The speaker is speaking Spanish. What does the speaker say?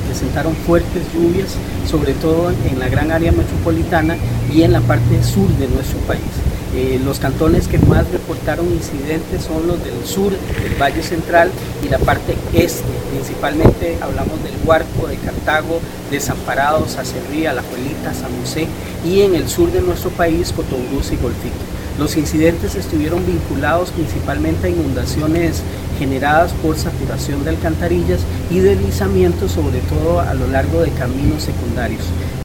presentaron fuertes lluvias, sobre todo en la gran área metropolitana y en la parte sur de nuestro país. Los cantones que más reportaron incidentes son los del sur, del Valle Central y la parte este. Principalmente hablamos del Guarco, de Cartago, Desamparados, Acerrí, Alajuelita, San José y en el sur de nuestro país, Cotobruz y Golfito. Los incidentes estuvieron vinculados principalmente a inundaciones generadas por saturación de alcantarillas y deslizamientos, sobre todo a lo largo de caminos secundarios.